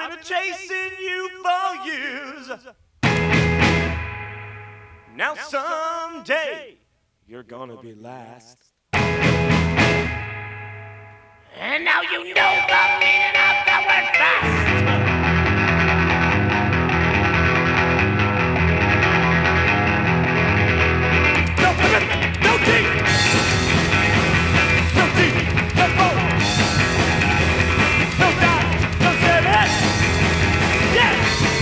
been chasing you for years. Now someday you're gonna be last. And now you know the meaning of the word fast. No commitment, no team. No team, no goal. No time, no service. Yes!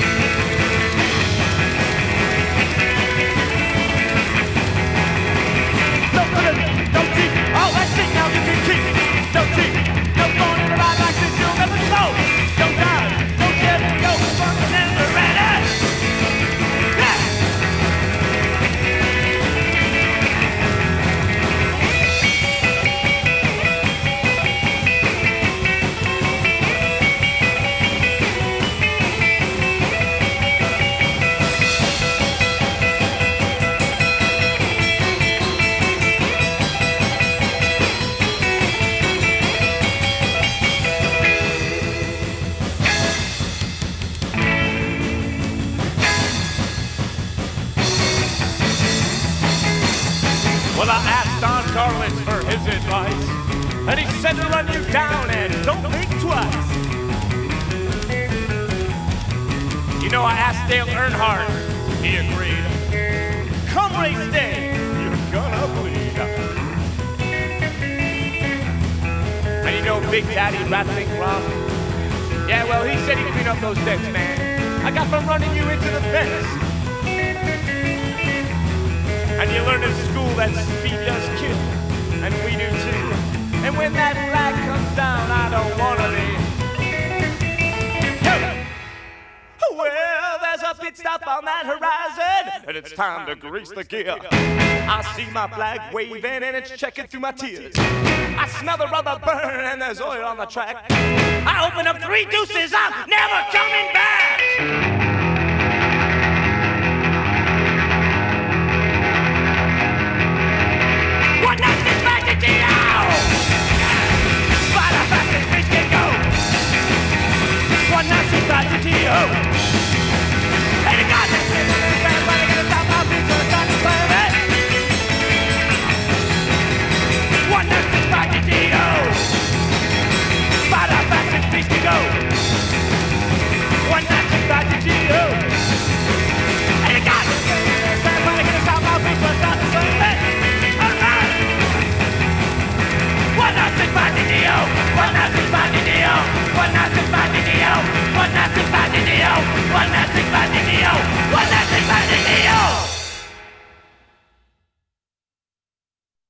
No commitment, no team. Oh, that's it, now you can keep. No team, no going in the ride like this, you'll never know. No time, no service, no function and the ready. Yes! Well, I asked Don Carlin for his advice, and he said to run you down and don't think twice. You know, I asked Dale Earnhardt, he agreed. Come race day, you're gonna bleed. And you know Big Daddy Rattling Rob? Yeah, well, he said he'd clean up those dents, man. I got from running you into the fence. And you learn in school that speed does kill, and we do too. And when that flag comes down, I don't wanna be. Hey! Well, there's a pit stop on that horizon, and it's time to grease the gear. I see my flag waving, and it's checking through my tears. I smell the rubber burn, and there's oil on the track. I open up 3 deuces, I'm never coming back. One night is back to Gino! Fire fast as fish can go! One night is back to Gino!